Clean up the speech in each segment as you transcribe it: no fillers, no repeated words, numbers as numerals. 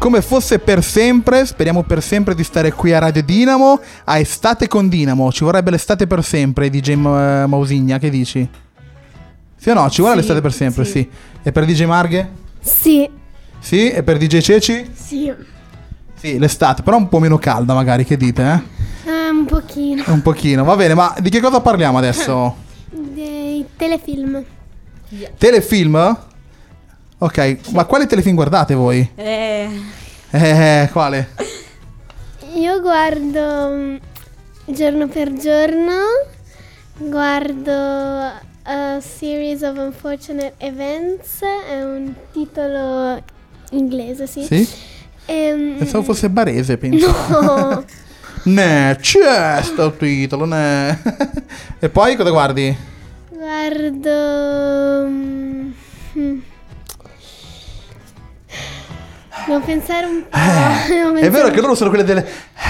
come fosse per sempre, speriamo per sempre di stare qui a Radio Dinamo, a Estate con Dinamo. Ci vorrebbe l'estate per sempre, DJ Mausigna, che dici? Sì o no? Ci vuole l'estate per sempre, sì. E per DJ Marghe? Sì. Sì? E per DJ Ceci? Sì. Sì, l'estate, però un po' meno calda magari, che dite, Un pochino. Un pochino, va bene, ma di che cosa parliamo adesso? Dei telefilm. Telefilm? Ok, ma quali telefilm guardate voi? Quale? Io guardo Giorno per giorno, guardo A Series of Unfortunate Events, è un titolo inglese, sì. Sì? Pensavo fosse barese, penso. No. Ne, c'è sto titolo, ne. E poi cosa guardi? Guardo... Devo pensare un po'. È vero che loro sono quelle delle...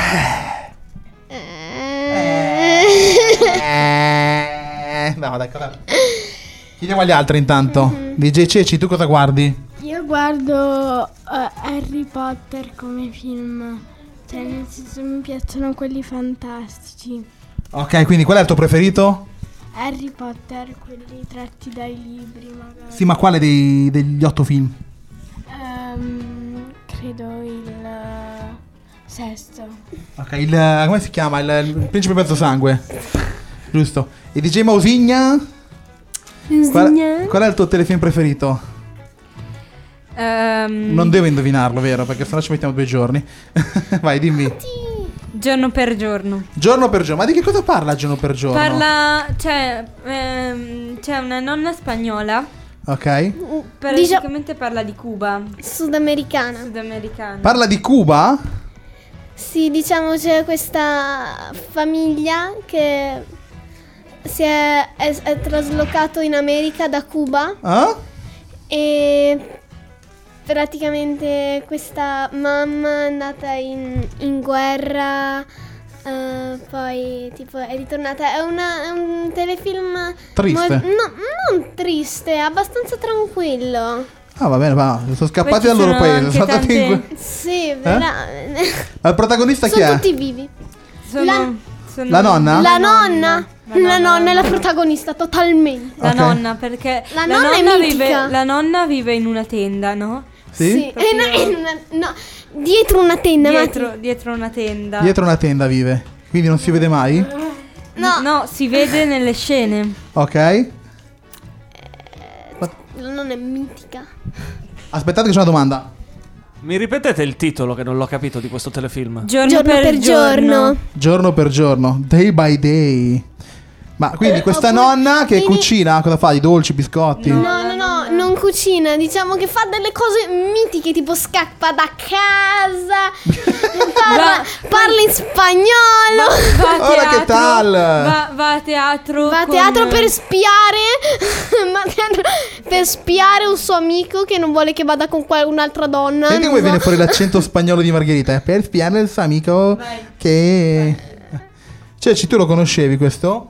No, dai, cosa... Chiediamo agli altri intanto. DJ Ceci, tu cosa guardi? Io guardo Harry Potter come film, cioè nel senso mi piacciono quelli fantastici. Ok, quindi qual è il tuo preferito? Harry Potter, quelli tratti dai libri magari. Sì, ma quale degli 8 film? Credo il sesto. Ok, come si chiama? Il principe mezzo sangue. Giusto. E DJ Mausigna? Qual è il tuo telefilm preferito? Non devo indovinarlo, vero? Perché sennò ci mettiamo 2 giorni. Vai, dimmi. Giorno per giorno. Giorno per giorno. Ma di che cosa parla Giorno per giorno? C'è una nonna spagnola. Ok. Praticamente parla di Cuba. Sudamericana. Parla di Cuba? Sì, diciamo c'è questa famiglia che è traslocato in America da Cuba. E praticamente questa mamma è andata in guerra, poi tipo è ritornata. È un telefilm triste. No, non triste, è abbastanza tranquillo. Ah, va bene, va. Sono scappati dal loro paese. Sono andati Sì, veramente. Ma il protagonista chi è? Sono tutti vivi. La nonna? La nonna è la protagonista totalmente. La nonna, perché la nonna vive in una tenda, no? Sì. No, dietro una tenda. Dietro una tenda. Dietro una tenda vive. Quindi non si vede mai? No, si vede nelle scene. Ok. La nonna è mitica. Aspettate che c'è una domanda. Mi ripetete il titolo che non l'ho capito di questo telefilm? Giorno per giorno. Giorno per giorno. Day by day. Ma quindi questa nonna che cucina, cosa fa? I dolci, biscotti? No, non cucina. Diciamo che fa delle cose mitiche, tipo scappa da casa, parla in spagnolo. Ora che tal? Va a teatro. Va a teatro per spiare. Per spiare un suo amico che non vuole che vada con un'altra donna. Senti come viene fuori l'accento spagnolo di Margherita. Per spiare il suo amico che... Cioè, tu lo conoscevi questo?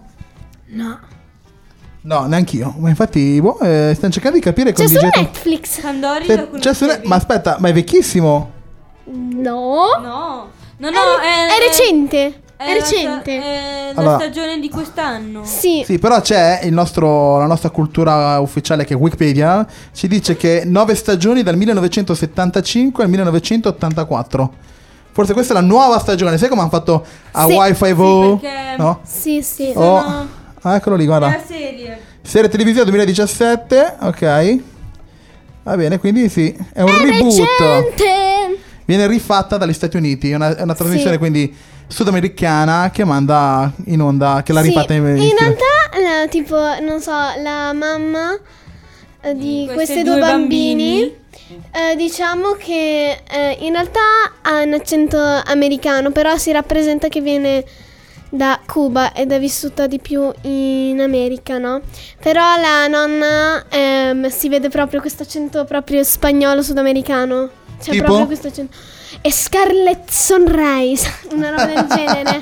No, neanch'io. Ma infatti, stiamo cercando di capire con c'è su Netflix. Ma aspetta, ma è vecchissimo? No, è recente. È la stagione di quest'anno. Sì, però c'è la nostra cultura ufficiale, che è Wikipedia, ci dice che 9 stagioni dal 1975 al 1984. Forse questa è la nuova stagione. Sai come hanno fatto a Wi-Fi Vo? No? Sì. Eccolo lì, guarda. La Serie televisiva 2017. Ok. Va bene, quindi sì, è un reboot. Recente. Viene rifatta dagli Stati Uniti. È una trasmissione quindi sudamericana che manda in onda, che l'ha rifatta in realtà tipo, non so, la mamma di questi 2 bambini diciamo che in realtà ha un accento americano, però si rappresenta che viene da Cuba ed è vissuta di più in America, no? Però la nonna si vede proprio questo accento proprio spagnolo sudamericano. C'è proprio questo accento. E Scarlett Sunrise, una roba del genere.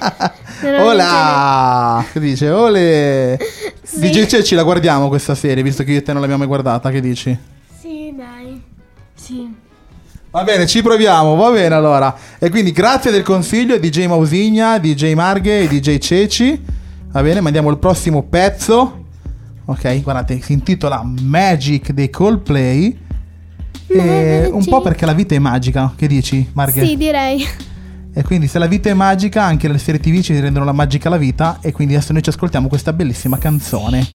Ola! Che dice? Ole! Sì. DJ Ceci, la guardiamo questa serie, visto che io e te non l'abbiamo mai guardata, che dici? Sì, dai. Sì. Va bene, ci proviamo, va bene allora. E quindi grazie del consiglio DJ Mausigna, DJ Marghe e DJ Ceci. Va bene, mandiamo il prossimo pezzo. Ok, guardate, si intitola Magic dei Coldplay. E un po' perché la vita è magica, che dici Marghe? Sì, direi. E quindi se la vita è magica, anche le serie TV ci rendono la magica la vita. E quindi adesso noi ci ascoltiamo questa bellissima canzone.